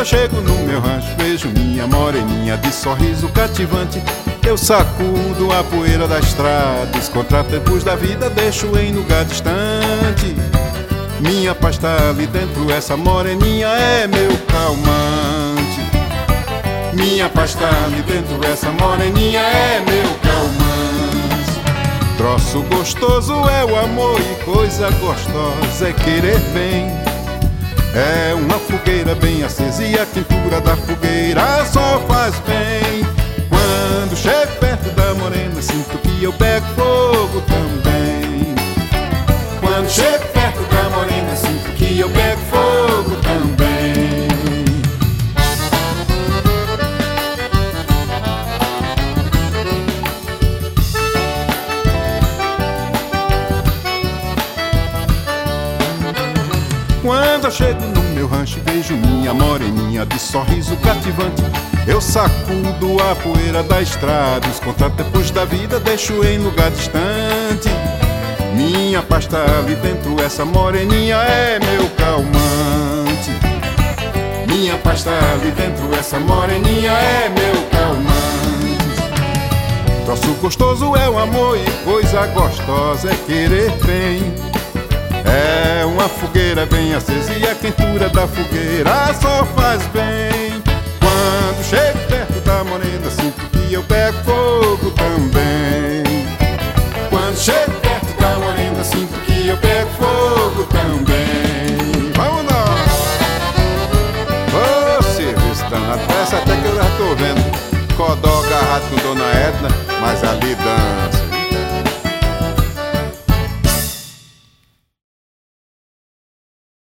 eu chego no meu rancho, vejo minha moreninha de sorriso cativante. Eu sacudo a poeira da estrada, os contratempos da vida deixo em lugar distante. Minha paz tá ali dentro, essa moreninha é meu calmante. Minha paz tá ali dentro, essa moreninha é meu calmante. Troço gostoso é o amor e coisa gostosa é querer bem. É uma fogueira bem acesa e a quentura da fogueira só faz bem. Quando chego perto da morena, sinto que eu pego fogo também. Quando chego perto da morena, sinto que eu pego fogo também. Quando eu chego no meu rancho, vejo minha moreninha de sorriso cativante. Eu sacudo a poeira da estrada, os contratempos da vida deixo em lugar distante. Minha paz tá ali dentro, essa moreninha é meu calmante. Minha paz tá ali dentro, essa moreninha é meu calmante. Troço gostoso é o amor e coisa gostosa é querer bem. É uma fogueira bem acesa e a quentura da fogueira só faz bem. Quando chego perto da morena, sinto que eu pego fogo também. Quando chego perto da morena, sinto que eu pego fogo também. Vamos nós! Ô, serviço danado, parece até que eu já tô vendo Codó agarrado com Dona Edna, mas ali dando